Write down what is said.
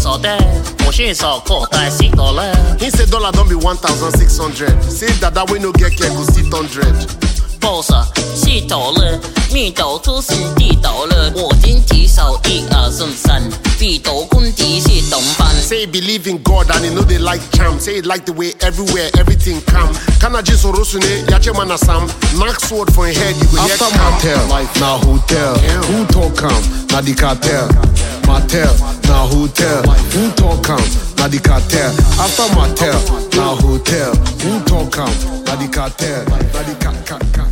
少的，我是少口袋洗多了。 He say dollar don't be 1,600. Say that we no get care go sit 100. boss 洗头了，蜜豆出新地头了。我今提手1、2、3，地头滚地是同伴。 Say he believe in God and he know they like charm. Say he like the way everywhere everything come. Kana jiso rosune yache mana sam. Knock sword for his head you go hear After calm. Mattel, na hotel. Who talk am? Na the cartel. Mattel, na hotel. Who talk am? Na the cartel. After Mattel, na hotel. Who talk am? Na the cartel. Na the